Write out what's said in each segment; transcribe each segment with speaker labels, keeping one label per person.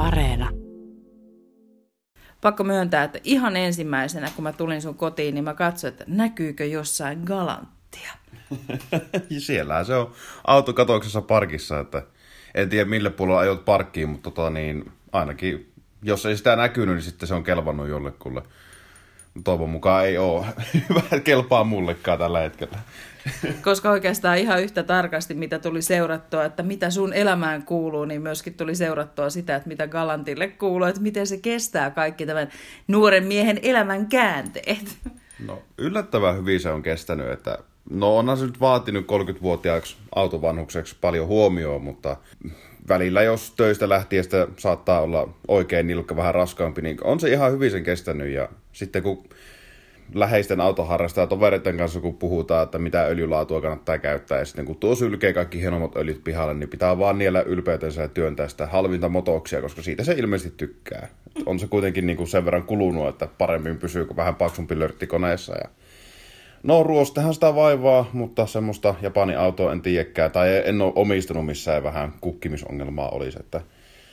Speaker 1: Areena.
Speaker 2: Pakko myöntää, että ihan ensimmäisenä, kun mä tulin sun kotiin, niin mä katsoin, että näkyykö jossain galanttia.
Speaker 3: Siellähän se on autokatoksessa parkissa, että en tiedä mille puolella ajot parkkiin, mutta ainakin jos ei sitä näkynyt, niin sitten se on kelvannut jollekulle. Toivon mukaan ei ole hyvä kelpaa mullekaan tällä hetkellä.
Speaker 2: Koska oikeastaan ihan yhtä tarkasti, mitä tuli seurattua, että mitä sun elämään kuuluu, niin myöskin tuli seurattua sitä, että mitä galantille kuuluu, että miten se kestää kaikki tämän nuoren miehen elämän käänteet.
Speaker 3: No yllättävän hyvin se on kestänyt, että onhan se nyt vaatinut 30-vuotiaaksi autovanhukseksi paljon huomioon, mutta välillä jos töistä lähtiestä saattaa olla oikein nilkka vähän raskaampi, niin on se ihan hyvin sen kestänyt. Ja sitten kun läheisten autoharrastajat tovereiden kanssa, kun puhutaan, että mitä öljylaatua kannattaa käyttää, ja sitten kun tuo sylkee kaikki hienommat öljyt pihalle, niin pitää vaan niellä ylpeytensä ja työntää sitä halvinta motoksia, koska siitä se ilmeisesti tykkää. On se kuitenkin niin kuin sen verran kulunut, että paremmin pysyy kuin vähän paksumpi lörtti koneessa. Ja no ruostehan sitä vaivaa, mutta semmoista Japanin autoa en tiedäkään, tai en ole omistunut missään, vähän kukkimisongelmaa olisi. Että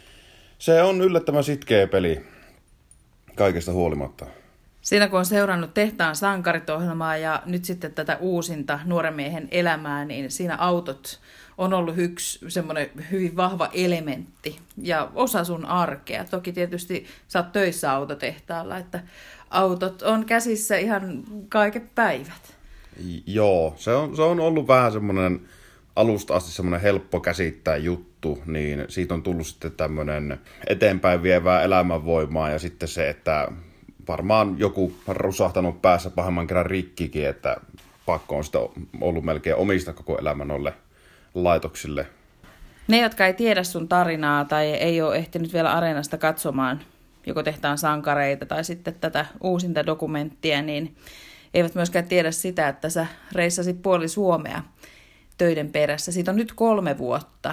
Speaker 3: se on yllättävän sitkeä peli kaikesta huolimatta.
Speaker 2: Siinä kun on seurannut Tehtaan sankarit-ohjelmaa ja nyt sitten tätä uusinta nuoren miehen elämää, niin siinä autot on ollut yksi semmoinen hyvin vahva elementti ja osa sun arkea. Toki tietysti sä oot töissä autotehtaalla, että autot on käsissä ihan kaiket päivät.
Speaker 3: Joo, se on ollut vähän semmoinen alusta asti semmoinen helppo käsittää juttu, niin siitä on tullut sitten tämmöinen eteenpäin vievää elämänvoimaa ja sitten se, että varmaan joku rusahtanut päässä pahemman kerran rikkikin, että pakko on sitten ollut melkein omista koko elämän noille laitoksille.
Speaker 2: Ne, jotka ei tiedä sun tarinaa tai ei ole ehtinyt vielä Areenasta katsomaan joko Tehtaan sankareita tai sitten tätä uusinta dokumenttia, niin eivät myöskään tiedä sitä, että sä reissasit puoli Suomea töiden perässä. Siitä on nyt 3 vuotta.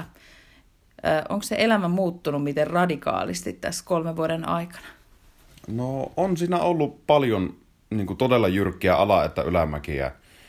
Speaker 2: Onko se elämä muuttunut miten radikaalisti tässä 3 vuoden aikana?
Speaker 3: No on siinä ollut paljon niin kuin todella jyrkkiä ala- että ylämäkiä.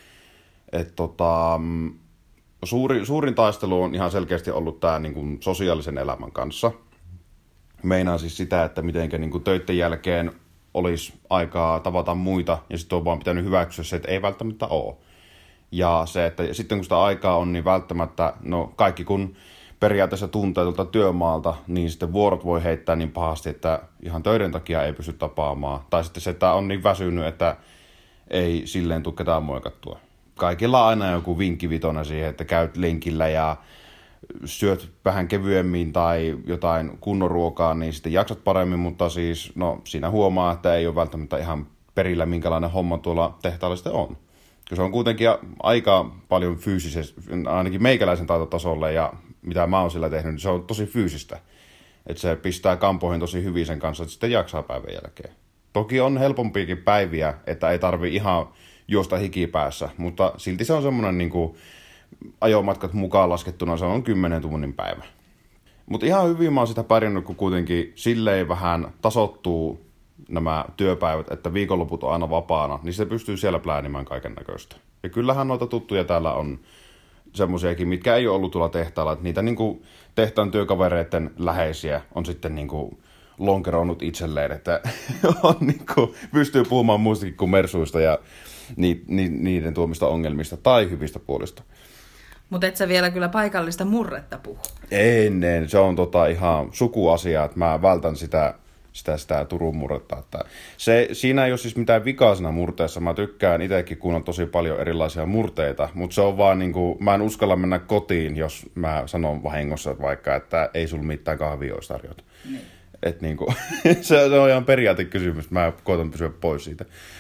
Speaker 3: Suurin taistelu on ihan selkeästi ollut tämä niin kuin sosiaalisen elämän kanssa. Meinaan siis sitä, että mitenkä niin kuin töiden jälkeen olisi aikaa tavata muita ja sitten on vaan pitänyt hyväksyä se, että ei välttämättä ole. Ja se, että sitten kun sitä aikaa on, niin välttämättä, kaikki kun periaatteessa tuntee tuolta työmaalta, niin sitten vuorot voi heittää niin pahasti, että ihan töiden takia ei pysty tapaamaan. Tai sitten se, että on niin väsynyt, että ei silleen tule ketään moikattua. Kaikilla on aina joku vinkkivitonen siihen, että käyt lenkillä ja syöt vähän kevyemmin tai jotain kunnon ruokaa, niin sitten jaksat paremmin, mutta siis siinä huomaa, että ei ole välttämättä ihan perillä, minkälainen homma tuolla tehtaalla sitten on. Se on kuitenkin aika paljon fyysisesti, ainakin meikäläisen taitotasolle ja mitä mä oon sillä tehnyt, niin se on tosi fyysistä. Että se pistää kampoihin tosi hyvin sen kanssa, että sitten jaksaa päivän jälkeen. Toki on helpompiakin päiviä, että ei tarvi ihan juosta hikipäässä, mutta silti se on semmoinen niin kuin ajomatkat mukaan laskettuna, se on 10 tunnin päivä. Mutta ihan hyvin mä oon sitä pärjännyt, kun kuitenkin silleen vähän tasoittuu nämä työpäivät, että viikonloput on aina vapaana, niin se pystyy siellä pläänimään kaiken näköistä. Ja kyllähän noita tuttuja täällä on semmoisiakin, mitkä ei ole ollut tuolla tehtaalla, että niitä niin kuin tehtaan työkavereiden läheisiä on sitten niin kuin lonkeroinut itselleen, että on niin kuin, pystyy puhumaan muistakin kuin mersuista ja niiden tuomista ongelmista tai hyvistä puolista.
Speaker 2: Mutta et sä vielä kyllä paikallista murretta puhu.
Speaker 3: Ennen, se on ihan sukuasia, että mä vältän sitä Turun murretta. Että siinä ei ole siis mitään vikaa siinä murteessa. Mä tykkään itsekin, kun on tosi paljon erilaisia murteita, mutta se on vaan niinku, mä en uskalla mennä kotiin, jos mä sanon vahingossa vaikka, että ei sulla mitään kahvia olisi tarjota. Että niinku, se on ihan periaatekysymys, mä koitan pysyä pois siitä.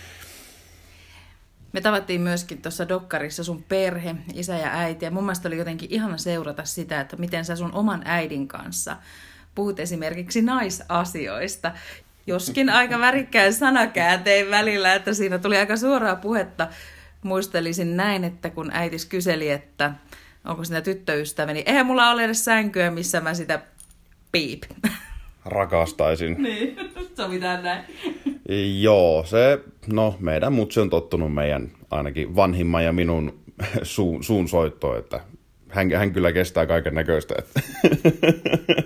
Speaker 2: Me tavattiin myöskin tuossa dokkarissa sun perhe, isä ja äiti, ja mun mielestä oli jotenkin ihana seurata sitä, että miten sä sun oman äidin kanssa puhut esimerkiksi naisasioista. Joskin aika värikkään sanakääntein välillä, että siinä tuli aika suoraa puhetta. Muistelisin näin, että kun äitis kyseli, että onko siinä tyttöystäväni, eihän mulla ole edes sänkyä, missä mä sitä piip.
Speaker 3: Rakastaisin.
Speaker 2: Niin, sovitaan näin.
Speaker 3: Joo, meidän mutsi on tottunut meidän ainakin vanhimman ja minun suun soittoon, että hän kyllä kestää kaiken näköistä.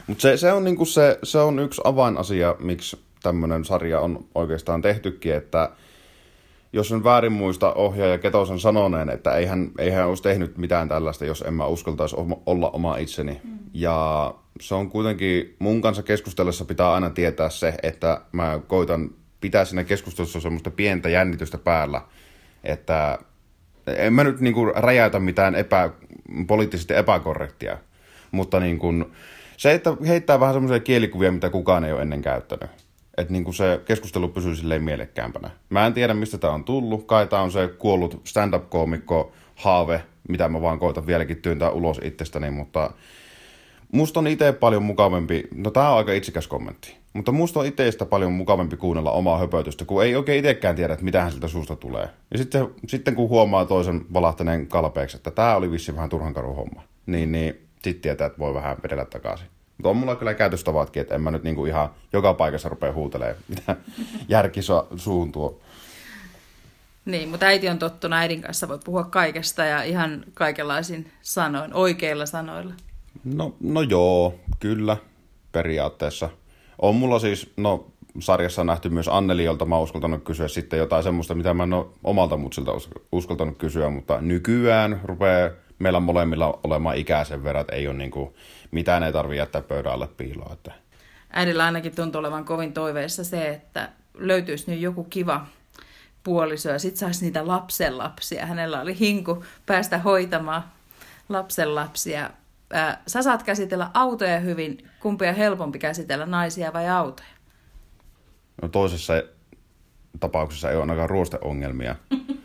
Speaker 3: Mutta se on niinku se on yksi avainasia, miksi tämmöinen sarja on oikeastaan tehtykin, että jos en väärin muista ohjaaja Ketosen sanoneen, että eihän olisi tehnyt mitään tällaista, jos en mä uskaltaisi olla oma itseni. Ja se on kuitenkin, mun kanssa keskustellessa pitää aina tietää se, että mä koitan pitää siinä keskustelussa semmoista pientä jännitystä päällä, että en mä nyt niinku räjäytä mitään poliittisesti epäkorrektia, mutta niinku se, että heittää vähän semmoisia kielikuvia, mitä kukaan ei ole ennen käyttänyt. Että niinku se keskustelu pysyy silleen mielekkäämpänä. Mä en tiedä, mistä tää on tullut. Kai tää on se kuollut stand-up-koomikko haave, mitä mä vaan koitan vieläkin työntää ulos itsestäni, mutta musta on itse paljon mukavampi, no tää on aika itsikäs kommentti, mutta musta on itsestä paljon mukavampi kuunnella omaa höpötystä, kun ei oikein itsekään tiedä, että mitähän siltä suusta tulee. Ja sitten kun huomaa toisen valahtaneen kalpeeksi, että tää oli vissiin vähän turhan karu homma, niin sit tietää, että voi vähän vedellä takaisin. Mutta on mulla kyllä käytöstavatkin, että en mä nyt niinku ihan joka paikassa rupea huutelemaan, mitä järki suun tuo.
Speaker 2: Niin, mutta äiti on tottunut, äidin kanssa voi puhua kaikesta ja ihan kaikenlaisin sanoin, oikeilla sanoilla.
Speaker 3: No joo, kyllä, periaatteessa. On mulla siis, sarjassa on nähty myös Anneli, jolta mä oon uskaltanut kysyä sitten jotain semmoista, mitä mä en ole omalta mutsilta uskaltanut kysyä, mutta nykyään rupeaa meillä molemmilla olemaan ikää sen verran, että ei ole niinku, mitään ei tarvitse jättää pöydän alle piiloon. Että.
Speaker 2: Äidillä ainakin tuntuu olevan kovin toiveissa se, että löytyisi nyt joku kiva puoliso ja sit saisi niitä lapsenlapsia. Hänellä oli hinku päästä hoitamaan lapsenlapsia. Sä saat käsitellä autoja hyvin. Kumpi on helpompi käsitellä, naisia vai autoja?
Speaker 3: No toisessa tapauksessa ei ole ainakaan ruosteongelmia.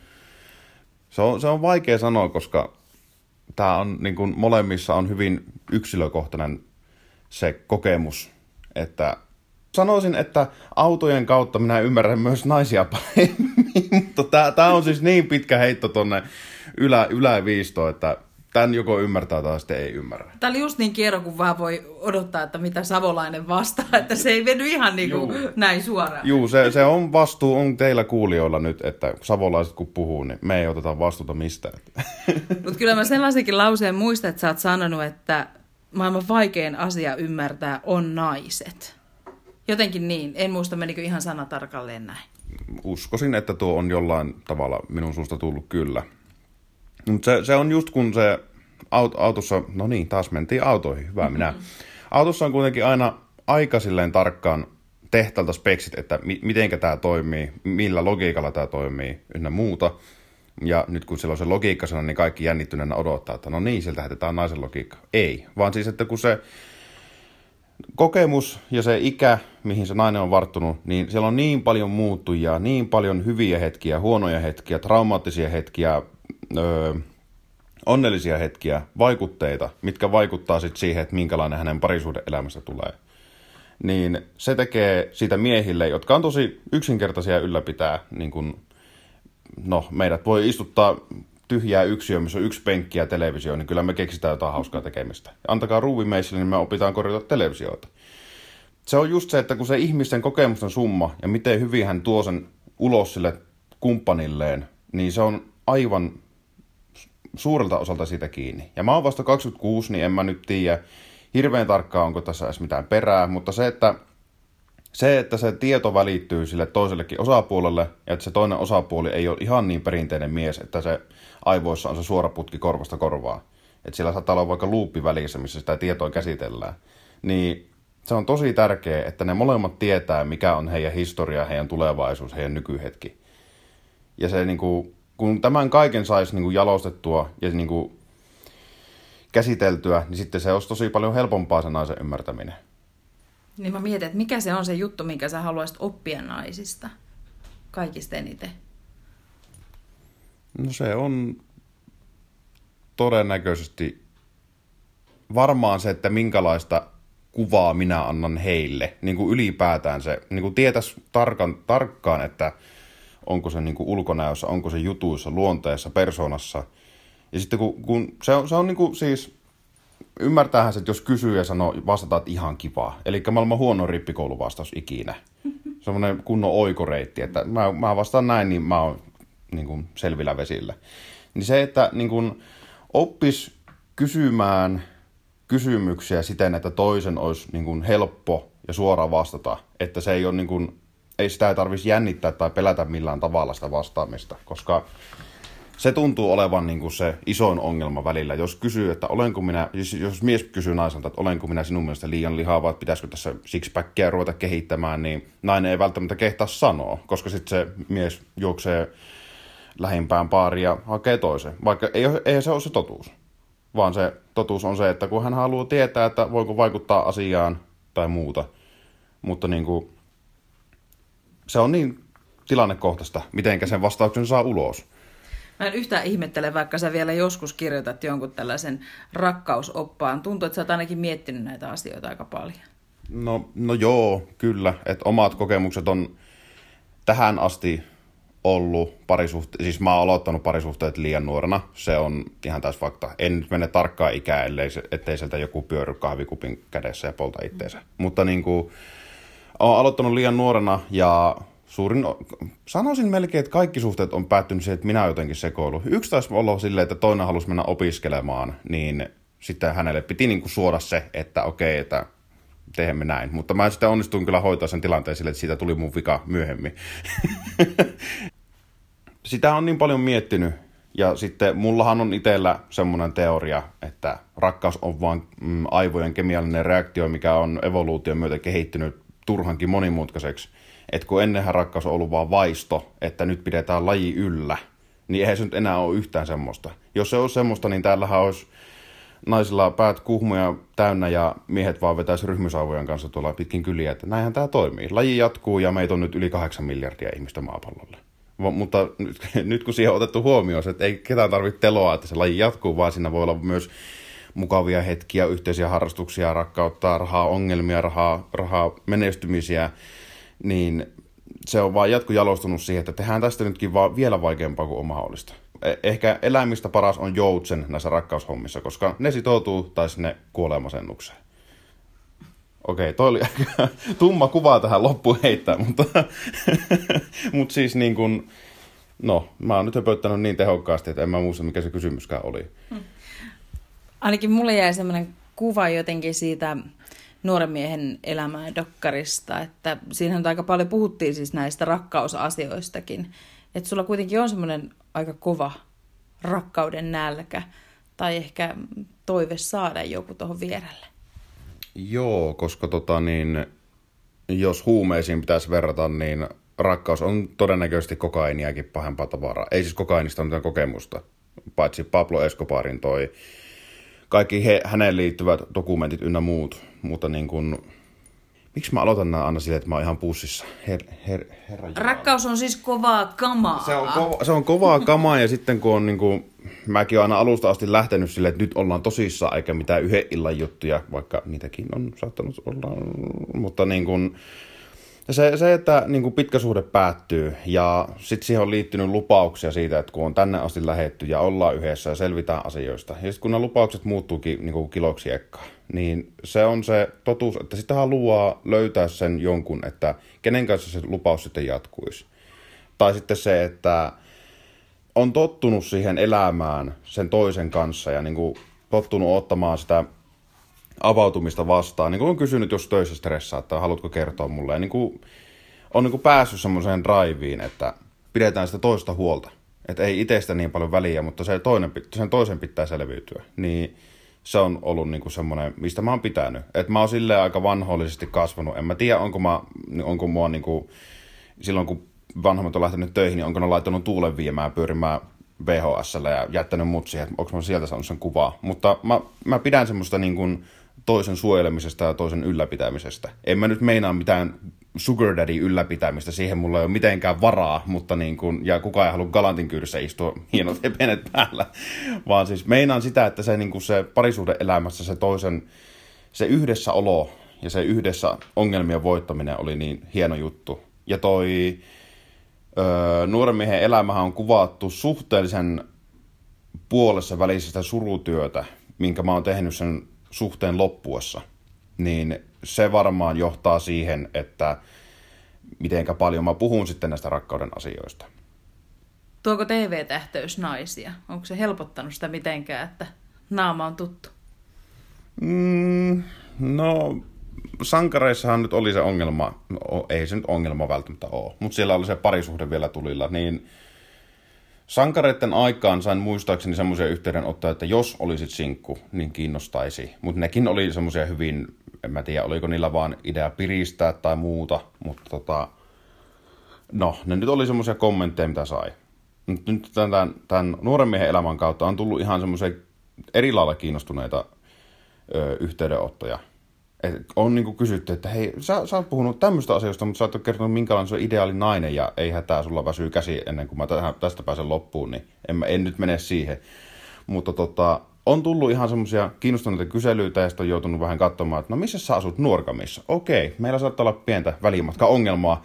Speaker 3: Se on vaikea sanoa, koska tää on, niin kuin molemmissa on hyvin yksilökohtainen se kokemus. Että sanoisin, että autojen kautta minä ymmärrän myös naisia paremmin, mutta tää on siis niin pitkä heitto tonne yläviistoon, että tämän joko ymmärtää tai sitten ei ymmärrä.
Speaker 2: Tämä oli just niin kierro, kun vaan voi odottaa, että mitä savolainen vastaa, että se ei vedy ihan niin kuin näin suoraan.
Speaker 3: Juu, se on vastuu on teillä kuulijoilla nyt, että savolaiset kun puhuu, niin me ei oteta vastuuta mistään.
Speaker 2: Mutta kyllä mä sellaisenkin lauseen muistan, että sä oot sanonut, että maailman vaikein asia ymmärtää on naiset. Jotenkin niin, en muista menikö ihan sanatarkalleen näin.
Speaker 3: Uskoisin, että tuo on jollain tavalla minun suusta tullut kyllä. Mutta se on just kun se autossa, no niin, taas mentiin autoihin, hyvä minä. Autossa on kuitenkin aika silleen tarkkaan tehtaalta speksit, että mitenkä tämä toimii, millä logiikalla tämä toimii ynnä muuta. Ja nyt kun siellä on se logiikka sana, niin kaikki jännittyneenä odottaa, että no niin, sieltä hätetään naisen logiikka. Ei, vaan siis, että kun se kokemus ja se ikä, mihin se nainen on varttunut, niin siellä on niin paljon muuttujia, niin paljon hyviä hetkiä, huonoja hetkiä, traumaattisia hetkiä, onnellisia hetkiä, vaikutteita, mitkä vaikuttaa sitten siihen, että minkälainen hänen parisuuden elämästä tulee. Niin se tekee siitä miehille, jotka on tosi yksinkertaisia ylläpitää, niin kun, meidät voi istuttaa tyhjää yksiöön, missä on yksi penkki ja televisio, niin kyllä me keksitään jotain hauskaa tekemistä. Antakaa ruuvimeissille, niin me opitaan korjata televisioita. Se on just se, että kun se ihmisten kokemusten summa ja miten hyvin hän tuo sen ulos sille kumppanilleen, niin se on aivan suurelta osalta siitä kiinni. Ja mä oon vasta 26, niin en mä nyt tiedä hirveän tarkkaan, onko tässä edes mitään perää, mutta se, että se tieto välittyy sille toisellekin osapuolelle, ja että se toinen osapuoli ei ole ihan niin perinteinen mies, että se aivoissa on se suora putki korvasta korvaa. Että siellä saattaa olla vaikka luuppi välissä, missä sitä tietoa käsitellään. Niin se on tosi tärkeää, että ne molemmat tietää, mikä on heidän historia, heidän tulevaisuus, heidän nykyhetki. Ja se niinku, kun tämän kaiken saisi niinku jalostettua ja niinku käsiteltyä, niin sitten se olisi tosi paljon helpompaa se naisen ymmärtäminen.
Speaker 2: Niin mä mietin, että mikä se on se juttu, minkä sä haluaisit oppia naisista kaikista eniten?
Speaker 3: No se on todennäköisesti varmaan se, että minkälaista kuvaa minä annan heille. Niin kuin ylipäätään se, niin kuin tietäisi tarkkaan, että onko se niin kuin ulkonäössä, onko se jutuissa, luonteessa, persoonassa. Ja sitten kun se on niin kuin siis, ymmärtäähän se, että jos kysyy ja sanoo, vastataan, että ihan kivaa. Eli maailman huono rippikouluvastaus ikinä. Semmoinen kunnon oikoreitti, että mä vastaan näin, niin mä oon niin kuin selvillä vesillä. Niin se, että niin kuin oppis kysymään kysymyksiä siten, että toisen olisi niin kuin helppo ja suora vastata. Että se ei ole niin kuin, ei sitä tarvitsisi jännittää tai pelätä millään tavalla sitä vastaamista, koska se tuntuu olevan niin kuin se isoin ongelma välillä. Jos kysyy, että olenko minä, jos mies kysyy naiselta, että olenko minä sinun mielestä liian lihava, että pitäisikö tässä sixpackia ruveta kehittämään, niin nainen ei välttämättä kehtaa sanoa, koska sitten se mies juoksee lähimpään baariin ja hakee toisen. Vaikka ei se ole se totuus, vaan se totuus on se, että kun hän haluaa tietää, että voiko vaikuttaa asiaan tai muuta, mutta niin kuin, se on niin tilannekohtaista, mitenkä sen vastauksen saa ulos.
Speaker 2: Mä en yhtään ihmettele, vaikka sä vielä joskus kirjoitat jonkun tällaisen rakkausoppaan. Tuntuu, että sä oot ainakin miettinyt näitä asioita aika paljon.
Speaker 3: No joo, kyllä. Että omat kokemukset on tähän asti ollut siis mä oon aloittanut parisuhteet liian nuorena. Se on ihan täys fakta. En nyt mene tarkkaan ikään, ettei sieltä joku pyöry kahvikupin kädessä ja polta itteensä. Mutta niin kuin, oon aloittanut liian nuorena ja sanoisin melkein, että kaikki suhteet on päättynyt siihen, että minä jotenkin sekoilu. Yksi taisi olla silleen, että toinen halusi mennä opiskelemaan, niin sitten hänelle piti niin kuin suoda se, että okei, että teemme näin. Mutta mä sitten onnistuin kyllä hoitaa sen tilanteen sille, että siitä tuli mun vika myöhemmin. Sitä on niin paljon miettinyt. Ja sitten mullahan on itsellä semmoinen teoria, että rakkaus on vain aivojen kemiallinen reaktio, mikä on evoluution myötä kehittynyt turhankin monimutkaiseksi. Että kun ennenhän rakkaus on ollut vaan vaisto, että nyt pidetään laji yllä, niin eihän se nyt enää ole yhtään semmoista. Jos se olisi semmoista, niin täällähän olisi naisilla päät kuhmuja täynnä ja miehet vaan vetäisi ryhmysauvojen kanssa tuolla pitkin kyliä, että näinhän tämä toimii. Laji jatkuu ja meitä on nyt yli 8 miljardia ihmistä maapallolla. Mutta nyt kun siihen on otettu huomioon, että ei ketään tarvitse teloa, että se laji jatkuu, vaan siinä voi olla myös mukavia hetkiä, yhteisiä harrastuksia, rakkautta, rahaa, ongelmia, rahaa menestymisiä, niin se on vaan jatkojalostunut siihen, että tehdään tästä nytkin vaan vielä vaikeampaa kuin on mahdollista. Ehkä eläimistä paras on joutsen näissä rakkaushommissa, koska ne sitoutuu tai ne kuolee masennukseen. Okei, toi oli aika tumma kuva tähän loppuun heittää, mutta siis niin kuin, mä oon nyt höpöttänyt niin tehokkaasti, että en mä muista, mikä se kysymyskään oli.
Speaker 2: Ainakin mulle jäi semmoinen kuva jotenkin siitä nuoren miehen elämää dokkarista, että siinähän aika paljon puhuttiin siis näistä rakkausasioistakin. Että sulla kuitenkin on semmoinen aika kova rakkauden nälkä tai ehkä toive saada joku tuohon vierelle. Joo,
Speaker 3: koska jos huumeisiin pitäisi verrata, niin rakkaus on todennäköisesti kokainiakin pahempaa tavaraa. Ei siis kokainista mitään kokemusta, paitsi Pablo Escobarin toi kaikki häneen liittyvät dokumentit ynnä muut, mutta niin kuin, miksi mä aloitan nämä aina silleen, että mä oon ihan pussissa?
Speaker 2: Rakkaus on siis kovaa kamaa.
Speaker 3: Se on kovaa kamaa ja sitten kun on niin kuin, mäkin oon aina alusta asti lähtenyt silleen, että nyt ollaan tosissaan eikä mitään yhden illan juttuja, vaikka niitäkin on saattanut olla, mutta niin kuin, se että niin kuin pitkä suhde päättyy ja sitten siihen on liittynyt lupauksia siitä, että kun on tänne asti lähetty ja ollaan yhdessä ja selvitään asioista. Ja sitten kun nämä lupaukset muuttuukin niin kuin kiloksi ekkaan, niin se on se totuus, että sitä haluaa löytää sen jonkun, että kenen kanssa se lupaus sitten jatkuisi. Tai sitten se, että on tottunut siihen elämään sen toisen kanssa ja niin kuin tottunut ottamaan sitä avautumista vastaan. Niin kuin on kysynyt, jos töissä stressaa, että haluatko kertoa mulle. Ja niin kuin, on niin kuin päässyt semmoiseen driveen, että pidetään sitä toista huolta. Että ei itsestä niin paljon väliä, mutta sen toisen pitää selviytyä. Niin se on ollut niin kuin semmoinen, mistä mä oon pitänyt. Että mä oon silleen aika vanhollisesti kasvanut. En mä tiedä, onko mua niin kuin, silloin kun vanhemmat on lähtenyt töihin, niin onko ne laittanut tuulen viemään pyörimään VHS:llä ja jättänyt mut siihen, että onko mä sieltä saanut sen kuvaa. Mutta mä pidän semmoista niin kuin toisen suojelemisesta ja toisen ylläpitämisestä. En mä nyt meinaa mitään sugar daddy ylläpitämistä, siihen mulla ei ole mitenkään varaa, mutta niin kuin, ja kukaan ei halua galantin kyydissä istua hienot epenet päällä, vaan siis meinaan sitä, että se, niin kuin se parisuhde-elämässä se toisen, se yhdessäolo ja se yhdessä ongelmien voittaminen oli niin hieno juttu. Ja toi nuoren miehen elämähän on kuvattu suhteellisen puolessa välisestä surutyötä, minkä mä oon tehnyt sen suhteen loppuessa, niin se varmaan johtaa siihen, että mitenkä paljon mä puhun sitten näistä rakkauden asioista.
Speaker 2: Tuoko TV-tähtöys naisia? Onko se helpottanut sitä mitenkään, että naama on tuttu?
Speaker 3: No, sankareissahan nyt oli se ongelma, no, ei se nyt ongelma välttämättä ole, mutta siellä oli se parisuhde vielä tulilla, niin sankareiden aikaan sain muistaakseni semmoisia yhteydenottoja, että jos olisit sinkku, niin kiinnostaisi. Mutta nekin oli semmoisia hyvin, en mä tiedä, oliko niillä vaan idea piristää tai muuta, mutta no, ne nyt oli semmoisia kommentteja, mitä sai. Nyt tämän nuoren miehen elämän kautta on tullut ihan semmoisia eri lailla kiinnostuneita yhteydenottoja. On niinku kysytty, että hei, sä oot puhunut tämmöistä asioista, mutta sä oot kertonut minkälainen se on ideaali nainen ja ei hätää, sulla väsyy käsi ennen kuin mä tästä pääsen loppuun, niin en nyt mene siihen. Mutta on tullut ihan semmoisia kiinnostuneita kyselyitä ja sitten on joutunut vähän katsomaan, että no missä sä asut Nuorgamissa? Okei, meillä saattaa olla pientä välimatka-ongelmaa.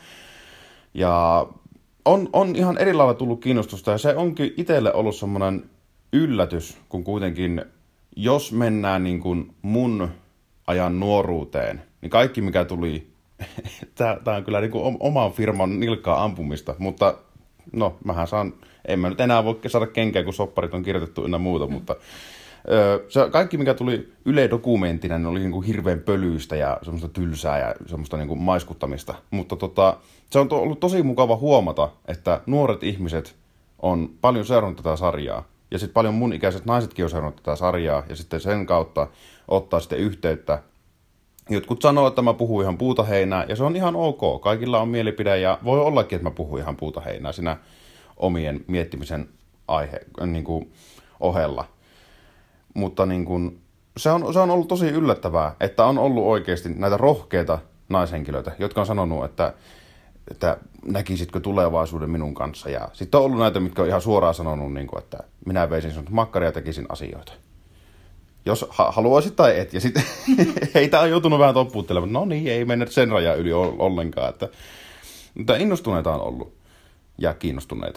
Speaker 3: Ja on ihan eri lailla tullut kiinnostusta ja se onkin itselle ollut semmoinen yllätys, kun kuitenkin jos mennään niin kuin mun ajan nuoruuteen, niin kaikki mikä tuli, tää on kyllä niin kuin oman firman nilkkaa ampumista, mutta no mähän en mä nyt enää voi saada kenkää, kun sopparit on kirjoitettu ynnä muuta, mutta se kaikki mikä tuli Yle-dokumenttina, niin oli niin kuin hirveän pölyistä ja semmoista tylsää ja semmoista niin kuin maiskuttamista, mutta se on ollut tosi mukava huomata, että nuoret ihmiset on paljon seurannut tätä sarjaa. Ja sitten paljon mun ikäiset naisetkin on seurannut tätä sarjaa, ja sitten sen kautta ottaa sitten yhteyttä. Jotkut sanoo, että mä puhun ihan puuta heinää, ja se on ihan ok. Kaikilla on mielipide, ja voi ollakin, että mä puhun ihan puuta heinää siinä omien miettimisen niin kuin ohella. Mutta niin kuin, se on ollut tosi yllättävää, että on ollut oikeasti näitä rohkeita naishenkilöitä, jotka on sanonut, että näkisitkö tulevaisuuden minun kanssa. Ja sitten on ollut näitä, mitkä on ihan suoraan sanonut, niin kuin, että minä veisin sinut makkaria ja tekisin asioita. Jos haluaisit tai et. Ja sitten heitä on joutunut vähän toppuuttelemaan. No niin, ei mennä sen rajan yli ollenkaan. Mutta innostuneita on ollut ja kiinnostuneita.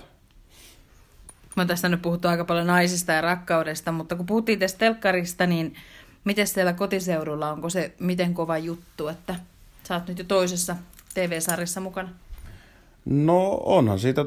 Speaker 2: Mä tässä nyt puhuttu aika paljon naisista ja rakkaudesta, mutta kun puhuttiin tästä telkkarista, niin miten siellä kotiseudulla, onko se miten kova juttu, että sä oot nyt jo toisessa TV-sarjassa mukana?
Speaker 3: No onhan siitä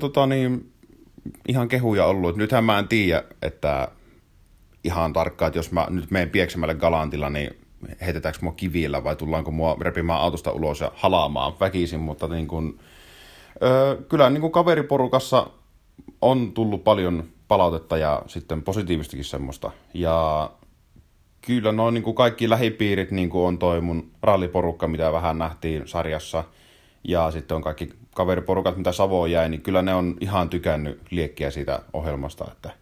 Speaker 3: ihan kehuja ollut. Nythän mä en tiedä, että ihan tarkkaan, että jos mä nyt menen Pieksämäelle Galantilla, niin heitetäänkö mua kivillä vai tullaanko mua repimään autosta ulos ja halaamaan väkisin, mutta niin kun, kyllä niin kun kaveriporukassa on tullut paljon palautetta ja sitten positiivistakin semmoista. Ja kyllä noin niin kuin kaikki lähipiirit niin kuin on toi mun ralliporukka, mitä vähän nähtiin sarjassa. Ja sitten on kaikki kaveriporukat, mitä Savoon jäi, niin kyllä ne on ihan tykännyt liekkiä siitä ohjelmasta, että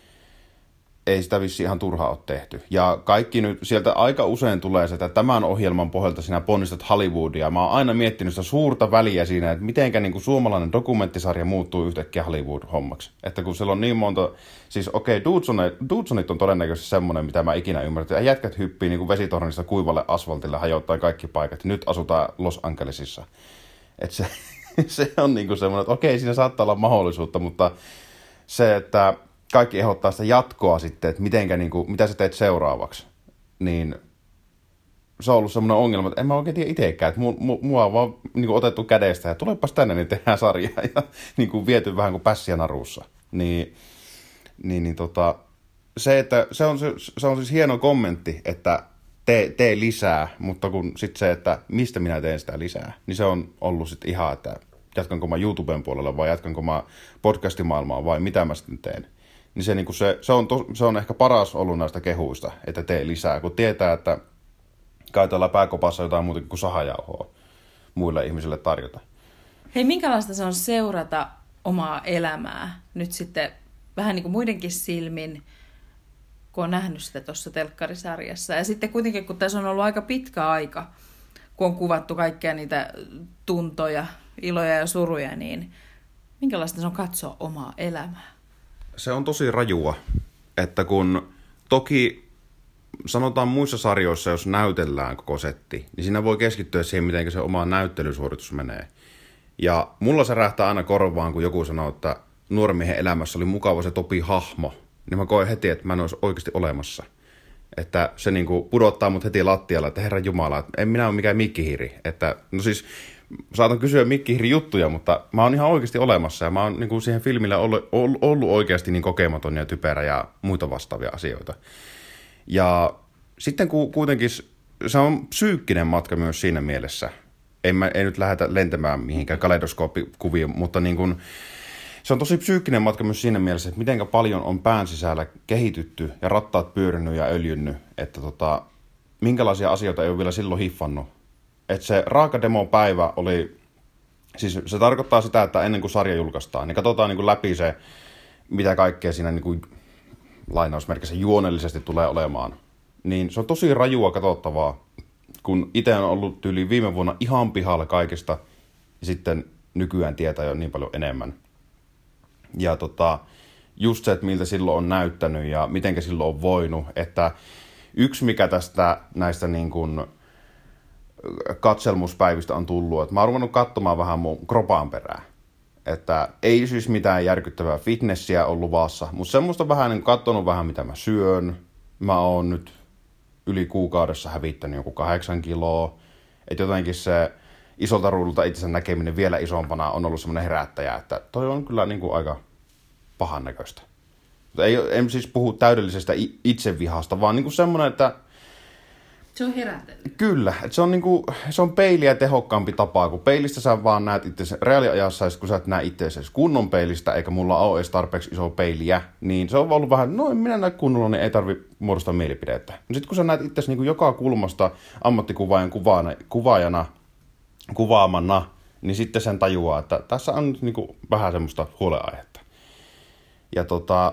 Speaker 3: ei sitä vissi ihan turhaa ole tehty. Ja kaikki nyt, sieltä aika usein tulee se, että tämän ohjelman pohjalta sinä ponnistat Hollywoodia. Mä oon aina miettinyt sitä suurta väliä siinä, että mitenkä niin kuin suomalainen dokumenttisarja muuttuu yhtäkkiä Hollywood-hommaksi. Että kun siellä on niin monta, siis okei, Dudesonit on todennäköisesti semmoinen, mitä mä ikinä ymmärrän, että jätkät hyppii niin kuin vesitornista kuivalle asfaltille, hajoittaa kaikki paikat. Nyt asutaan Los Angelesissa. Että se on niin kuin semmoinen, että okei, siinä saattaa olla mahdollisuutta, mutta se, että kaikki ehdottaa sitä jatkoa sitten, että mitä sä teet seuraavaksi, niin se on ollut semmoinen ongelma, että en mä oikein tiedä itsekään, että mua on vaan niin kuin otettu kädestä ja tulepas tänne, niin tehdään sarjaa ja niin kuin viety vähän kuin pässiä narussa. Se, että se on siis hieno kommentti, että tee lisää, mutta kun sitten se, että mistä minä teen sitä lisää, niin se on ollut sitten ihan, että jatkanko mä YouTuben puolella vai jatkanko mä podcastimaailmaa vai mitä mä sitten teen. Niin se on ehkä paras ollut näistä kehuista, että tee lisää, kun tietää, että käytellä pääkopassa jotain muuta kuin sahajauhoa muille ihmisille tarjota.
Speaker 2: Hei, minkälaista se on seurata omaa elämää nyt sitten vähän niin kuin muidenkin silmin, kun on nähnyt sitä tuossa telkkarisarjassa. Ja sitten kuitenkin, kun tässä on ollut aika pitkä aika, kun on kuvattu kaikkia niitä tuntoja, iloja ja suruja, niin minkälaista se on katsoa omaa elämää?
Speaker 3: Se on tosi rajua, että kun toki sanotaan muissa sarjoissa, jos näytellään koko setti, niin siinä voi keskittyä siihen, miten se oma näyttelysuoritus menee. Ja mulla se rähtää aina korvaan, kun joku sanoo, että nuoren miehen elämässä oli mukava se Topi-hahmo, niin mä koen heti, että mä en olisi oikeasti olemassa. Että se niinku pudottaa mut heti lattialla, että Herran Jumala, että en minä ole mikään mikkihiiri. Että, no siis saatan kysyä mikkihiiri juttuja, mutta mä oon ihan oikeasti olemassa ja mä oon niinku siihen filmille ollut oikeasti niin kokematon ja typerä ja muita vastaavia asioita. Ja sitten kuitenkin se on psyykkinen matka myös siinä mielessä. Ei nyt lähdetä lentämään mihinkään kaleidoskooppikuviin, mutta niin kuin, se on tosi psyykkinen matka myös siinä mielessä, että miten paljon on pään sisällä kehitytty ja rattaat pyörinyt ja öljynnyt, että minkälaisia asioita ei ole vielä silloin hiffannut. Että se raaka demopäivä oli, siis se tarkoittaa sitä, että ennen kuin sarja julkaistaan, niin katsotaan niin kuin läpi se, mitä kaikkea siinä niin kuin, lainausmerkissä juonellisesti tulee olemaan. Niin se on tosi rajua katsottavaa, kun itse on ollut yli viime vuonna ihan pihalla kaikesta, ja sitten nykyään tietää jo niin paljon enemmän. Ja just se, että miltä silloin on näyttänyt ja mitenkä silloin on voinut, että yksi mikä näistä niin kuin katselmuspäivistä on tullut, että mä oon ruvennut katsomaan vähän mun kropaan perään. Että ei siis mitään järkyttävää fitnessiä ole luvassa, mutta semmoista vähän niin katsonut vähän mitä mä syön. Mä oon nyt yli kuukaudessa hävittänyt joku 8 kiloa. Että jotenkin se isolta ruudulta itsensä näkeminen vielä isompana on ollut semmoinen herättäjä, että toi on kyllä niin kuin aika pahan näköistä. En siis puhu täydellisestä itsevihasta, vaan niin kuin semmoinen, että
Speaker 2: se on herättävä.
Speaker 3: Kyllä, että se on peiliä tehokkaampi tapa, kun peilistä sä vaan näet itse reaaliajassa, kun sä et näe itse kunnon peilistä, eikä mulla ole edes tarpeeksi iso peiliä, niin se on ollut vähän, no en minä näe kunnolla, niin ei tarvi muodostaa mielipidettä. Sitten kun sä näet itse niin joka kulmasta ammattikuvaajan kuvaamana, niin sitten sen tajuaa, että tässä on niin kuin vähän semmoista huoleaihetta. Ja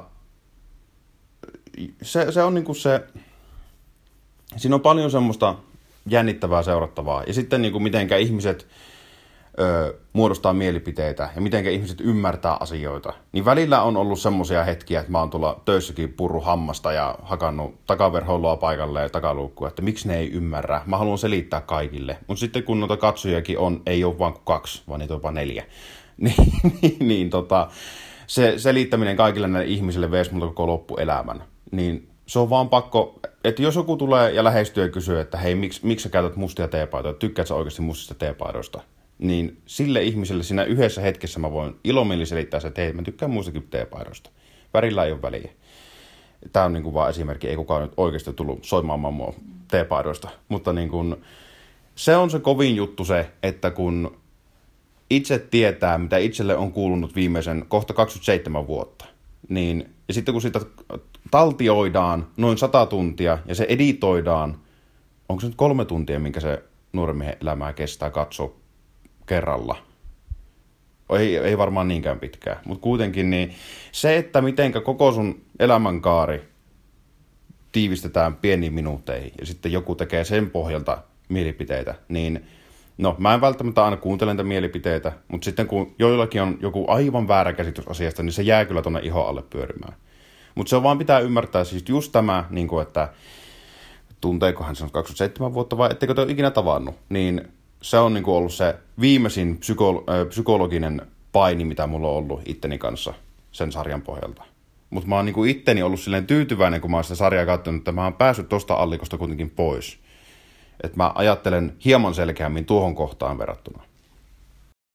Speaker 3: se on niin kuin se, siinä on paljon semmoista jännittävää seurattavaa. Ja sitten niin kuin mitenkä ihmiset muodostaa mielipiteitä ja mitenkä ihmiset ymmärtää asioita. Niin välillä on ollut semmoisia hetkiä, että mä oon tuolla töissäkin purru hammasta ja hakannut takaverhoilua paikalle ja takaluukkua, että miksi ne ei ymmärrä. Mä haluan selittää kaikille. Mutta sitten kun noita katsojakin on, ei ole vaan 2, vaan niitä on jopa 4. niin se selittäminen kaikille näille ihmisille veisi multa koko loppuelämän. Niin se on vaan pakko, että jos joku tulee ja lähestyy ja kysyy, että hei, miksi sä käytät mustia teepaitoja, tykkäät sä oikeasti mustista teepaidoista, niin sille ihmiselle siinä yhdessä hetkessä mä voin ilomielin selittää, että hei, mä tykkään muistakin teepaidoista. Värillä ei ole väliä. Tämä on niin kuin vaan esimerkki, ei kukaan nyt oikeasti tullut soimaan mua teepaidoista, mutta niin kuin, se on se kovin juttu se, että kun itse tietää, mitä itselle on kuulunut viimeisen kohta 27 vuotta, niin, ja sitten kun sitä taltioidaan noin 100 tuntia ja se editoidaan, onko se nyt 3 tuntia, minkä se nuoren miehen elämää kestää katsoa kerralla? Ei varmaan niinkään pitkään, mutta kuitenkin niin se, että mitenkä koko sun elämänkaari tiivistetään pieniin minuutteihin ja sitten joku tekee sen pohjalta mielipiteitä, niin no, mä en välttämättä aina kuuntele niitä mielipiteitä, mutta sitten kun joillakin on joku aivan väärä käsitys asiasta, niin se jää kyllä tuonne ihon alle pyörimään. Mutta se vaan pitää ymmärtää siis just tämä, niin kuin, että tunteekohan se on 27 vuotta vai ettekö te ole ikinä tavannut, niin se on niin kuin ollut se viimeisin psykologinen paini, mitä mulla on ollut itteni kanssa sen sarjan pohjalta. Mutta mä oon niin kuin itteni ollut silleen tyytyväinen, kun mä oon sitä sarjaa katsonut, että mä oon päässyt tosta allikosta kuitenkin pois. Että mä ajattelen hieman selkeämmin tuohon kohtaan verrattuna.